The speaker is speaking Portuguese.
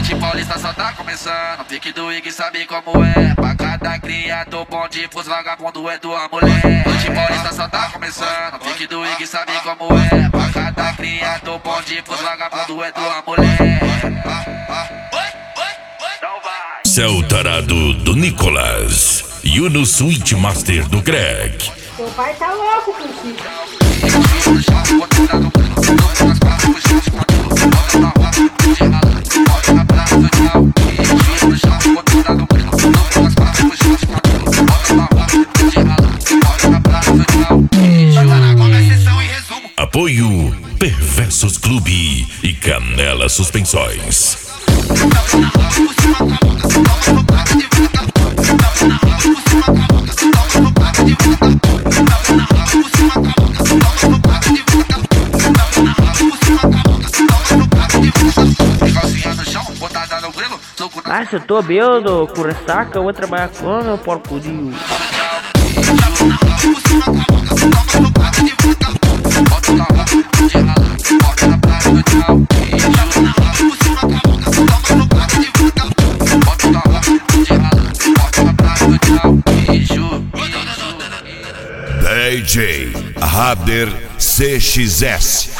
Noite Paulista só tá começando, pique do Ig sabe como é. Pra cada cria do bonde, pros vagabundo é tua mulher. Noite Paulista só tá começando, pique do Ig sabe como é. Pra cada cria do bonde, pros vagabundo é tua mulher. Cê é o tarado do Nicolas e o no Switch Master do Greg. Seu pai tá louco contigo. Apoio Perversos Clube e Canela Suspensões. Mas eu tô bêbado, com ressaca, eu vou trabalhar com meu porco-dio. DJ Rader CXS.